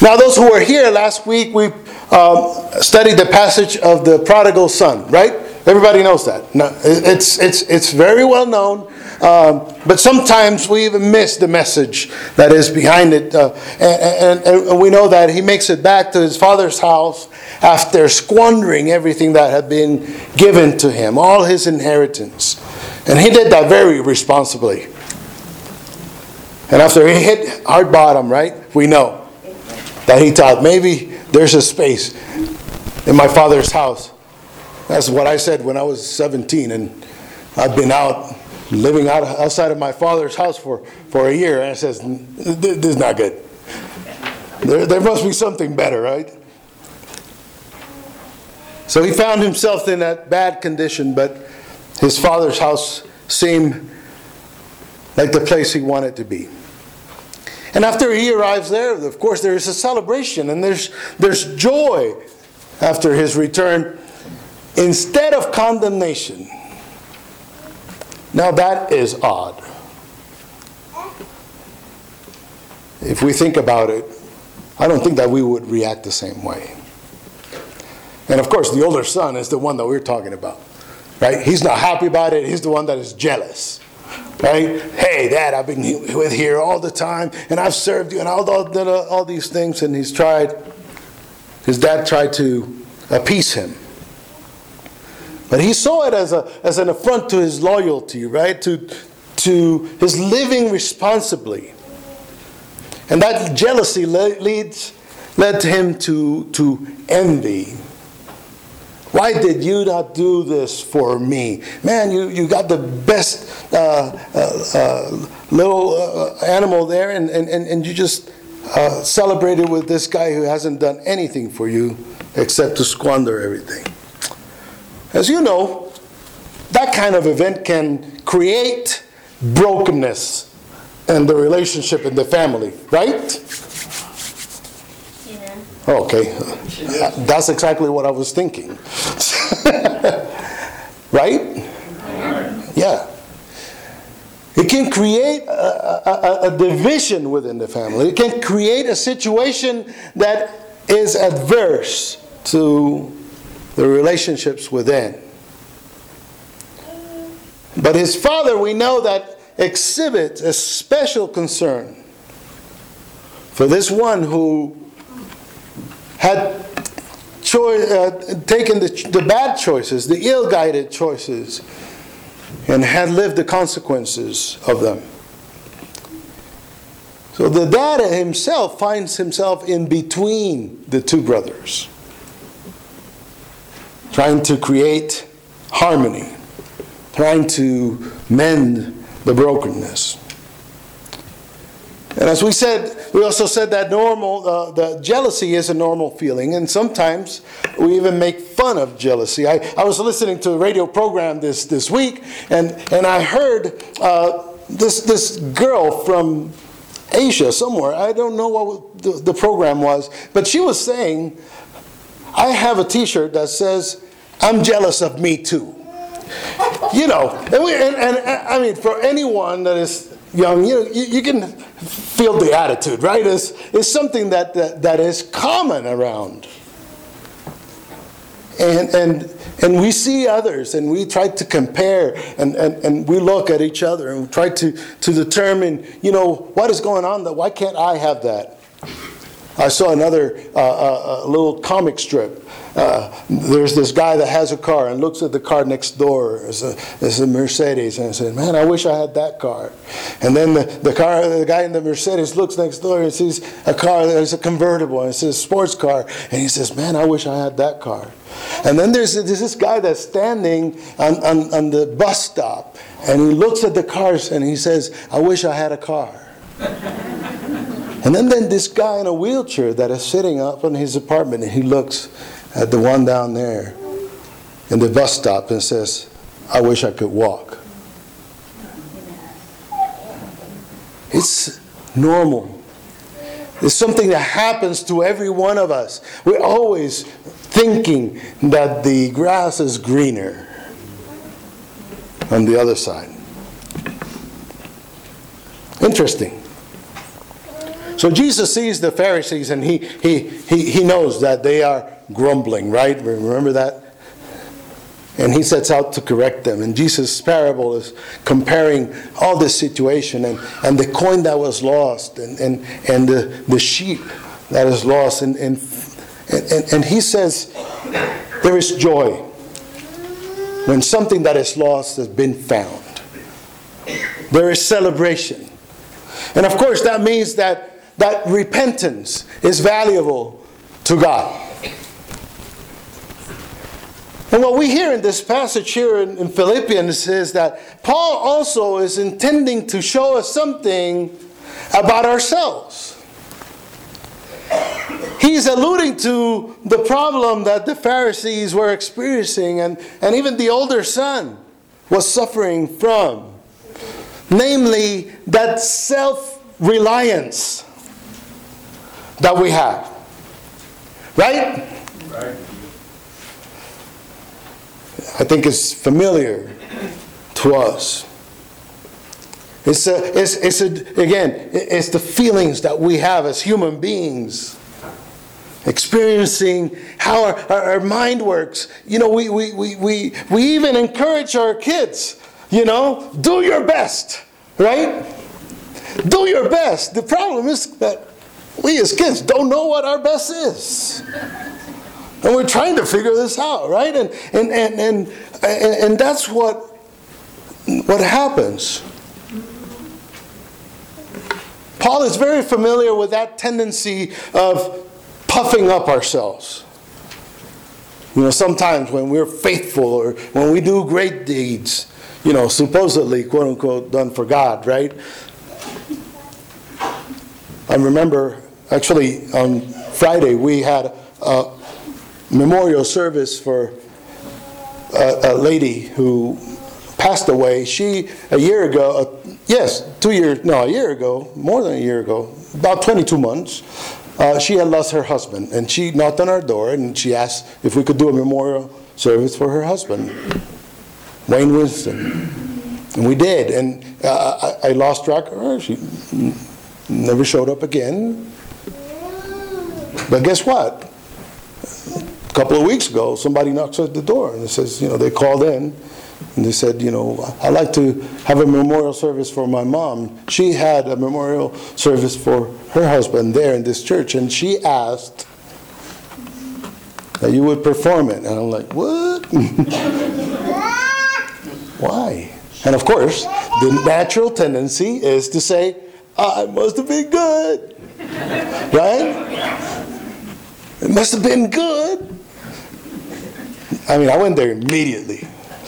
Now, those who were here last week, we studied the passage of the prodigal son, right? Everybody knows that. No, it's very well known, but sometimes we even miss the message that is behind it. And we know that he makes it back to his father's house after squandering everything that had been given to him, all his inheritance. And he did that very responsibly. And after he hit hard bottom, right, we know that he thought, maybe there's a space in my father's house. That's what I said when I was 17, and I've been living outside of my father's house for a year, and I says, this is not good. There must be something better, right? So he found himself in that bad condition, but his father's house seemed like the place he wanted to be. And after he arrives there, of course, there is a celebration and there's joy after his return instead of condemnation. Now that is odd. If we think about it, I don't think that we would react the same way. And of course, the older son is the one that we're talking about, right? He's not happy about it. He's the one that is jealous. Right? Hey, Dad, I've been with here all the time, and I've served you, and all these things. And his dad tried to appease him, but he saw it as an affront to his loyalty, right? To his living responsibly, and that jealousy led him to envy. Why did you not do this for me? Man, you got the best little animal there, and you just celebrated with this guy who hasn't done anything for you except to squander everything. As you know, that kind of event can create brokenness in the relationship in the family, right? Okay, that's exactly what I was thinking. Right? Yeah. It can create a division within the family. It can create a situation that is adverse to the relationships within. But his father, we know that exhibits a special concern for this one who had taken the bad choices, the ill-guided choices, and had lived the consequences of them. So the dad himself finds himself in between the two brothers, trying to create harmony, trying to mend the brokenness. And as we also said that the jealousy is a normal feeling, and sometimes we even make fun of jealousy. I was listening to a radio program this week, and I heard this girl from Asia somewhere. I don't know what the program was, but she was saying, I have a T-shirt that says, "I'm jealous of me too." You know, and I mean, for anyone that is young, you can feel the attitude, right? It's something that is common around. And we see others, and we try to compare, and we look at each other, and we try to determine, what is going on, why can't I have that? I saw another little comic strip. There's this guy that has a car and looks at the car next door. It's a Mercedes, and says, "Man, I wish I had that car." And then the guy in the Mercedes looks next door and sees a car that's a convertible, and it's a sports car, and he says, "Man, I wish I had that car." And then there's this guy that's standing on the bus stop, and he looks at the cars and he says, "I wish I had a car." And then this guy in a wheelchair that is sitting up in his apartment, and he looks at the one down there in the bus stop and says, "I wish I could walk." It's normal. It's something that happens to every one of us. We're always thinking that the grass is greener on the other side. Interesting. So Jesus sees the Pharisees, and he knows that they are grumbling, right? Remember that? And he sets out to correct them. And Jesus' parable is comparing all this situation and the coin that was lost and the sheep that is lost. And he says there is joy when something that is lost has been found. There is celebration. And of course that means that repentance is valuable to God. And what we hear in this passage here in Philippians is that Paul also is intending to show us something about ourselves. He's alluding to the problem that the Pharisees were experiencing and even the older son was suffering from. Namely, that self-reliance that we have. Right? Right. I think it's familiar to us. It's the feelings that we have as human beings, experiencing how our mind works. You know, we even encourage our kids, do your best, right? Do your best. The problem is that we as kids don't know what our best is. And we're trying to figure this out, right? And that's what happens. Paul is very familiar with that tendency of puffing up ourselves. Sometimes when we're faithful or when we do great deeds, supposedly, quote unquote, done for God, right? I remember, actually, on Friday, we had a memorial service for a lady who passed away. She, a year ago, more than a year ago, about 22 months, she had lost her husband. And she knocked on our door and she asked if we could do a memorial service for her husband, Wayne Winston. And we did. And I lost track of her. She never showed up again. But guess what? A couple of weeks ago, somebody knocks at the door and it says, they called in and they said, I'd like to have a memorial service for my mom. She had a memorial service for her husband there in this church, and she asked that you would perform it. And I'm like, what? Why? And of course, the natural tendency is to say, I must have been good. Right? It must have been good. I went there immediately.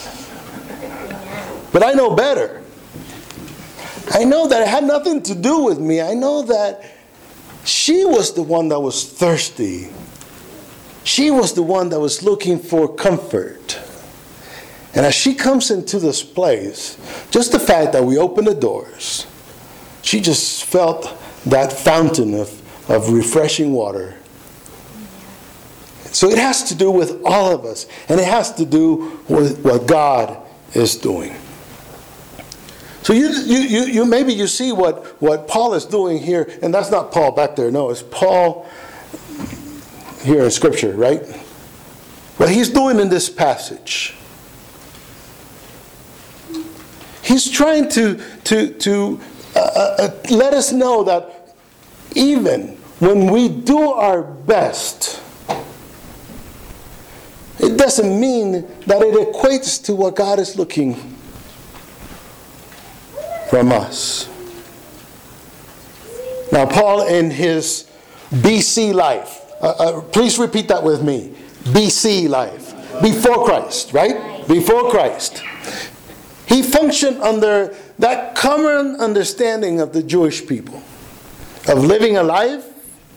But I know better. I know that it had nothing to do with me. I know that she was the one that was thirsty. She was the one that was looking for comfort. And as she comes into this place, just the fact that we open the doors, she just felt that fountain of refreshing water. So it has to do with all of us. And it has to do with what God is doing. So you maybe you see what Paul is doing here. And that's not Paul back there. No, it's Paul here in Scripture, right? What he's doing in this passage. He's trying to let us know that even when we do our best, it doesn't mean that it equates to what God is looking from us. Now, Paul in his BC life, please repeat that with me. BC life, before Christ, right? Before Christ. He functioned under that common understanding of the Jewish people, of living a life,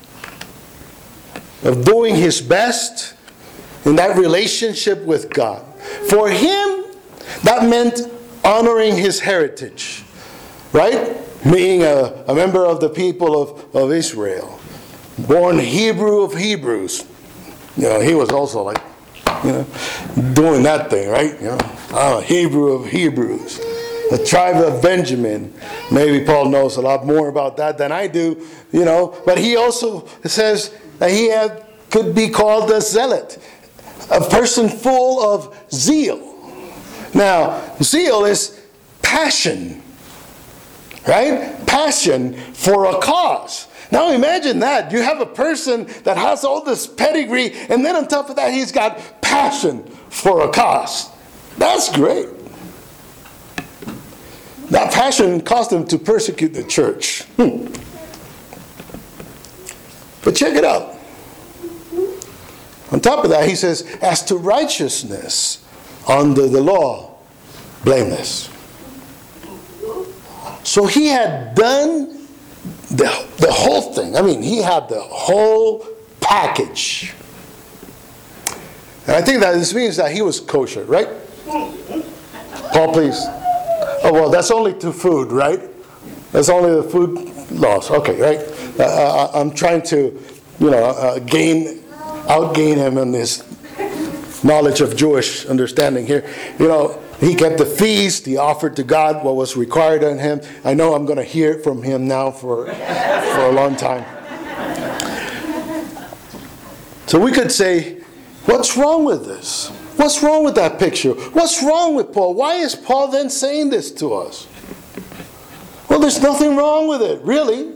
of doing his best in that relationship with God. For him, that meant honoring his heritage, right? Being a member of the people of Israel, born Hebrew of Hebrews. He was also doing that thing, right? Hebrew of Hebrews. The tribe of Benjamin. Maybe Paul knows a lot more about that than I do, But he also says that he could be called a zealot, a person full of zeal. Now, zeal is passion, right? Passion for a cause. Now imagine that. You have a person that has all this pedigree, and then on top of that, he's got passion for a cause. That's great. That passion caused him to persecute the church. But check it out. On top of that, he says, as to righteousness under the law, blameless. So he had done the whole thing. I mean, he had the whole package. And I think that this means that he was kosher, right? Paul, please. Oh, well, that's only to food, right? That's only the food laws. Okay, right? I'm trying to, outgain him in this knowledge of Jewish understanding here. He kept the feast. He offered to God what was required of him. I know I'm going to hear it from him now for a long time. So we could say, what's wrong with this? What's wrong with that picture? What's wrong with Paul? Why is Paul then saying this to us? Well, there's nothing wrong with it, really.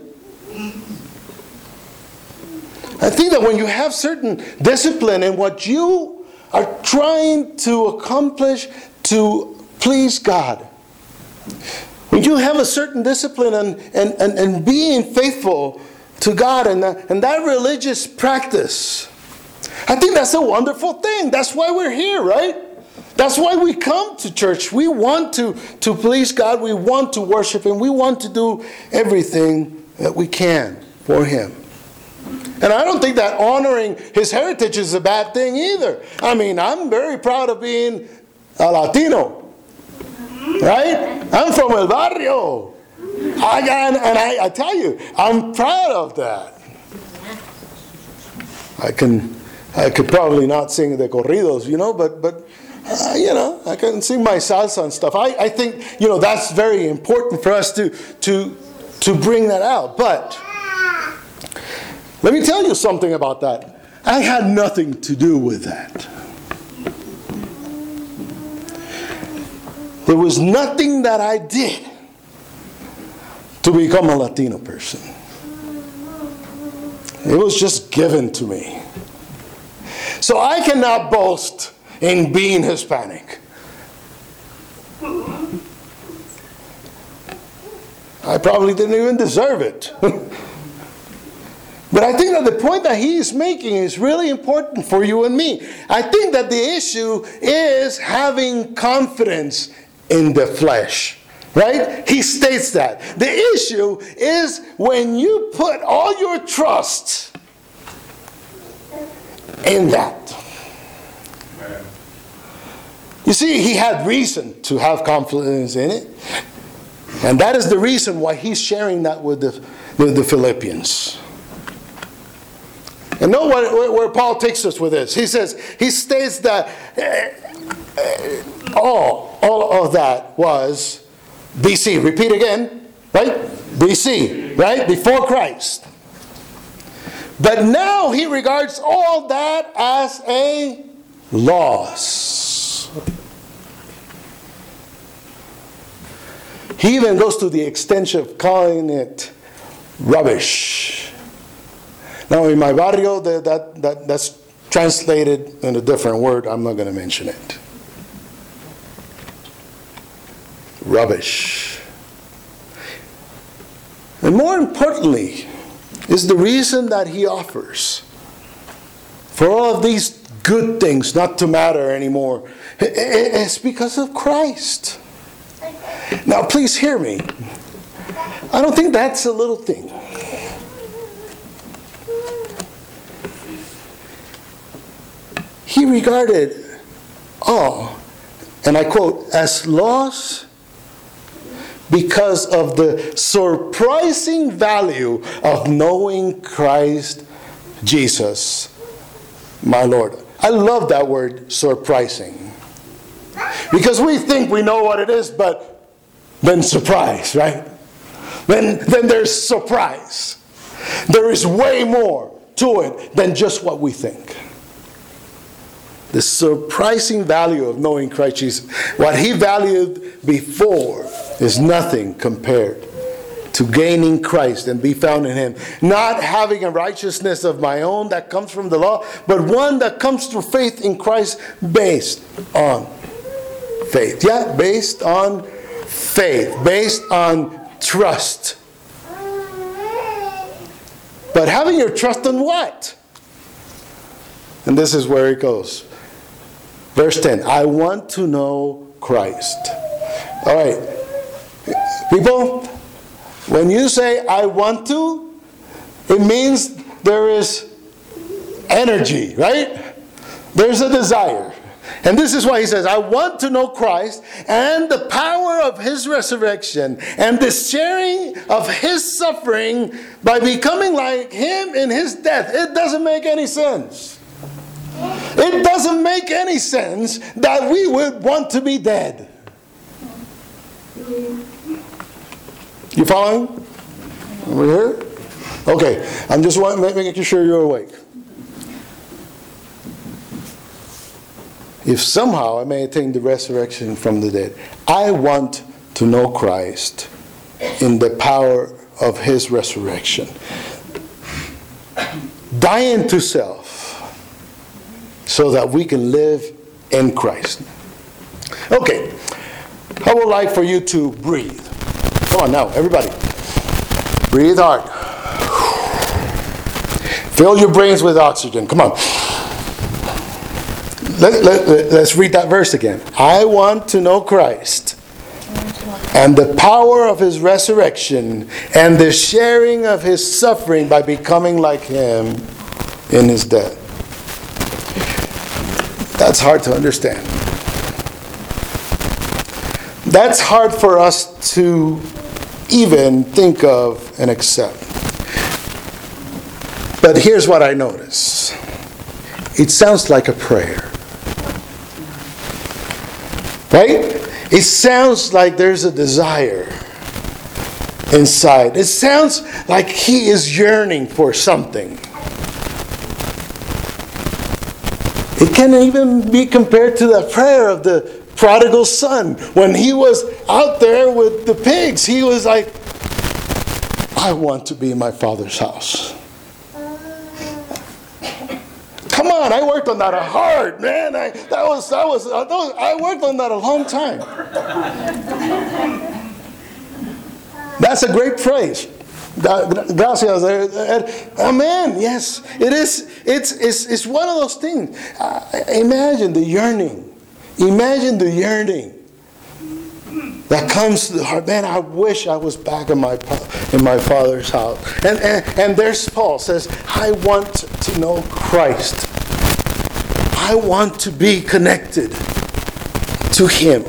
I think that when you have certain discipline in what you are trying to accomplish to please God, when you have a certain discipline and being faithful to God and that religious practice, I think that's a wonderful thing. That's why we're here, right? That's why we come to church. We want to please God. We want to worship Him. We want to do everything that we can for Him. And I don't think that honoring His heritage is a bad thing either. I mean, I'm very proud of being a Latino. Right? I'm from El Barrio. I tell you, I'm proud of that. I could probably not sing the corridos, but I can sing my salsa and stuff. I think, that's very important for us to bring that out. But let me tell you something about that. I had nothing to do with that. There was nothing that I did to become a Latino person. It was just given to me. So I cannot boast in being Hispanic. I probably didn't even deserve it. But I think that the point that he is making is really important for you and me. I think that the issue is having confidence in the flesh. Right? He states that. The issue is when you put all your trust in that. You see, he had reason to have confidence in it. And that is the reason why he's sharing that with the Philippians. And know where Paul takes us with this. He states that all of that was BC. Repeat again, right? BC, right? Before Christ. But now he regards all that as a loss. He even goes to the extent of calling it rubbish. Now in my barrio, that's translated in a different word. I'm not going to mention it. Rubbish. And more importantly, is the reason that he offers for all of these good things not to matter anymore. It's because of Christ. Now please hear me. I don't think that's a little thing. He regarded all, and I quote, as loss because of the surprising value of knowing Christ Jesus, my Lord. I love that word, surprising. Because we think we know what it is, but than surprise, right? Then there's surprise. There is way more to it than just what we think. The surprising value of knowing Christ Jesus, what he valued before, is nothing compared to gaining Christ and be found in him. Not having a righteousness of my own that comes from the law, but one that comes through faith in Christ based on faith. Yeah, based on faith. Based on trust. But having your trust in what? And this is where it goes. Verse 10. I want to know Christ. All right. People, when you say I want to, it means there is energy, right? There's a desire. And this is why he says, I want to know Christ and the power of his resurrection and the sharing of his suffering by becoming like him in his death. It doesn't make any sense. It doesn't make any sense that we would want to be dead. You following? Over here? Okay, I'm just making sure you're awake. If somehow I may attain the resurrection from the dead, I want to know Christ in the power of his resurrection. Dying to self so that we can live in Christ. Okay, I would like for you to breathe. Come on now, everybody. Breathe hard. Fill your brains with oxygen. Come on. Let's read that verse again. I want to know Christ and the power of his resurrection and the sharing of his suffering by becoming like him in his death. That's hard to understand. That's hard for us to even think of and accept. But here's what I notice. It sounds like a prayer. Right? It sounds like there's a desire inside. It sounds like he is yearning for something. It can even be compared to the prayer of the prodigal son. When he was out there with the pigs, he was like, I want to be in my father's house. Come on, I worked on that hard, man. I worked on that a long time. That's a great phrase. Gracias. Amen. Yes, it is. It's one of those things. Imagine the yearning. Imagine the yearning that comes to the heart. Man, I wish I was back in my father's house. And there's Paul says, I want to know Christ. I want to be connected to him.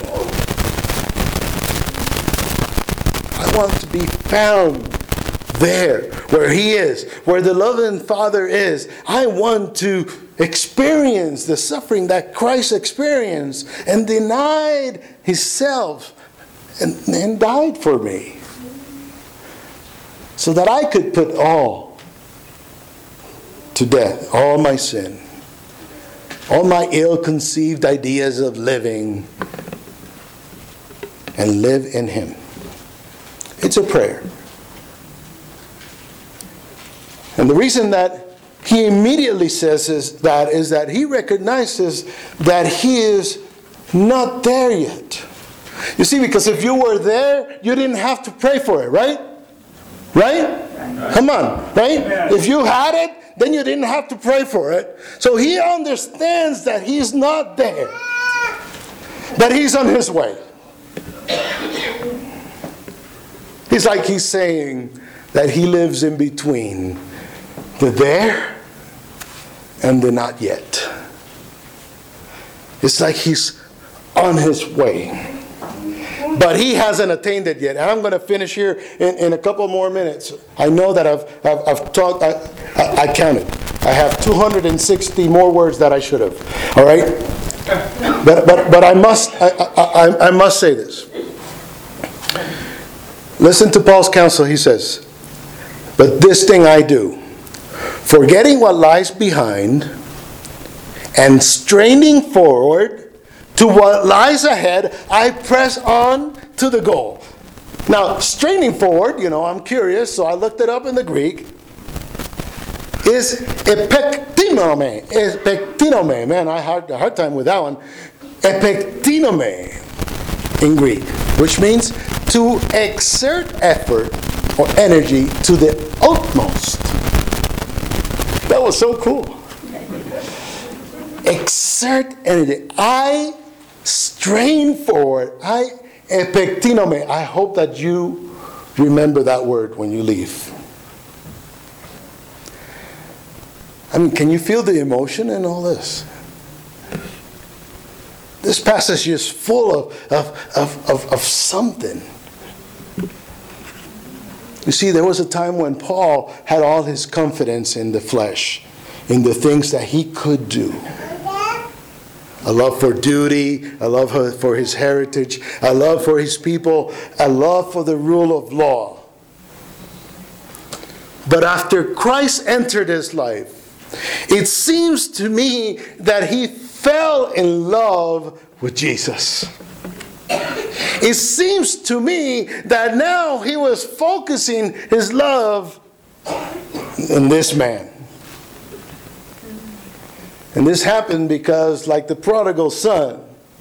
I want to be found there where he is, where the loving Father is. I want to experience the suffering that Christ experienced and denied himself and died for me, so that I could put all to death, all my sin, all my ill-conceived ideas of living, and live in him. It's a prayer. And the reason that he immediately says is that he recognizes that he is not there yet. You see, because if you were there, you didn't have to pray for it, right? Right? Come on, right? If you had it, then you didn't have to pray for it. So he understands that he's not there, that he's on his way. It's like he's saying that he lives in between the there and the not yet. It's like he's on his way. But he hasn't attained it yet. And I'm going to finish here in a couple more minutes. I know that I've talked, I counted. I have 260 more words that I should have. All right? But I must say this. Listen to Paul's counsel. He says, "But this thing I do, forgetting what lies behind and straining forward to what lies ahead, I press on to the goal." Now, straining forward, I'm curious, so I looked it up in the Greek, is epektinome. Epektinome. Man, I had a hard time with that one. Epektinome in Greek, which means to exert effort or energy to the utmost. That was so cool. Exert energy. I strain forward. I epektinome. I hope that you remember that word when you leave. I mean, can you feel the emotion in all this? This passage is full of something. You see, there was a time when Paul had all his confidence in the flesh, in the things that he could do. A love for duty, a love for his heritage, a love for his people, a love for the rule of law. But after Christ entered his life, it seems to me that he fell in love with Jesus. It seems to me that now he was focusing his love on this man. And this happened because, like the prodigal son,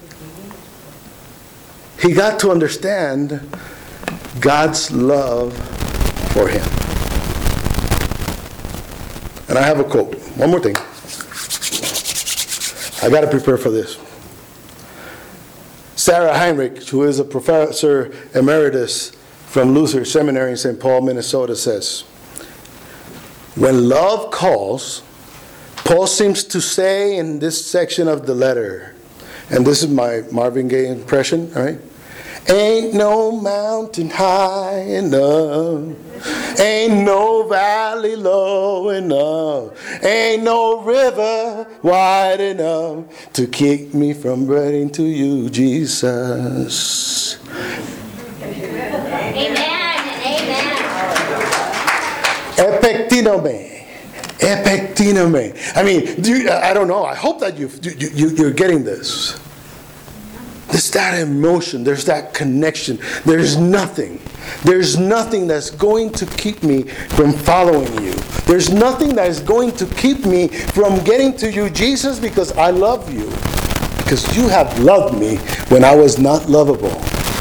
he got to understand God's love for him. And I have a quote. One more thing. I got to prepare for this. Sarah Heinrich, who is a professor emeritus from Luther Seminary in St. Paul, Minnesota, says, "When love calls," Paul seems to say in this section of the letter, and this is my Marvin Gaye impression, right? "Ain't no mountain high enough, ain't no valley low enough, ain't no river wide enough to keep me from running to you, Jesus." Amen and amen. Epektinome. Epektinome. I mean, I don't know. I hope that you're getting this. There's that emotion. There's that connection. There's nothing that's going to keep me from following you. There's nothing that is going to keep me from getting to you, Jesus, because I love you. Because you have loved me when I was not lovable.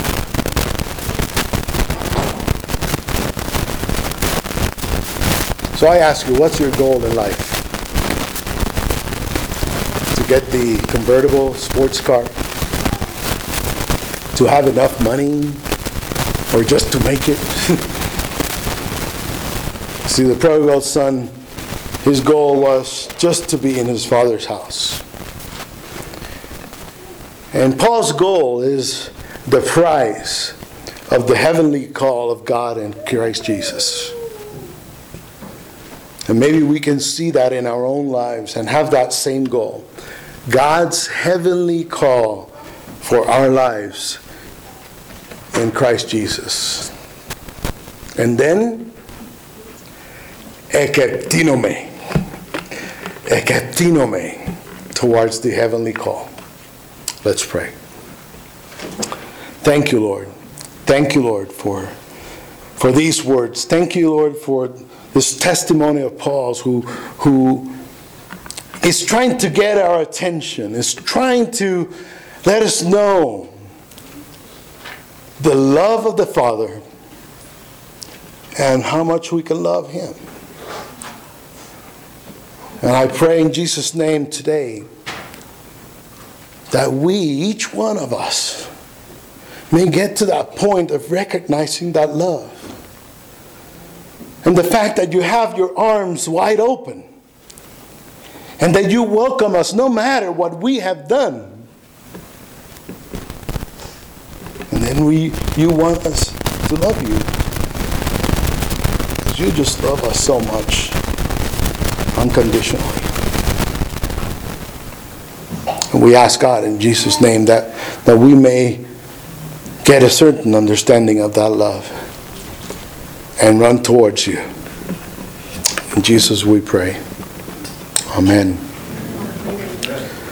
So I ask you, what's your goal in life? To get the convertible sports car? To have enough money? Or just to make it? See, the prodigal son, his goal was just to be in his father's house. And Paul's goal is the prize of the heavenly call of God in Christ Jesus. And maybe we can see that in our own lives and have that same goal. God's heavenly call for our lives in Christ Jesus. And then, ekeptinome. Ekeptinome towards the heavenly call. Let's pray. Thank you, Lord. Thank you, Lord, for these words. Thank you, Lord, for this testimony of Paul's who is trying to get our attention, is trying to let us know the love of the Father and how much we can love Him. And I pray in Jesus' name today that we, each one of us, may get to that point of recognizing that love. And the fact that you have your arms wide open. And that you welcome us no matter what we have done. And then you want us to love you. Because you just love us so much. Unconditionally. And we ask God in Jesus' name that we may get a certain understanding of that love. and run towards you. In Jesus we pray. Amen.